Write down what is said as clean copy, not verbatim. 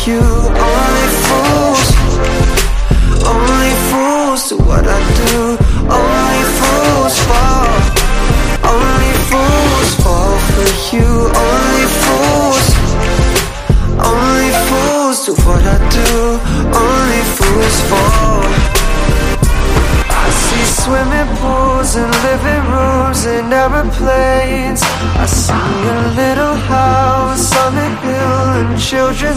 you. Only fools do what I do. Only fools fall. Only fools fall for you. Only fools do what I do. Only fools fall. I see swimming pools and living rooms and airplanes. I see a little house on the hill and children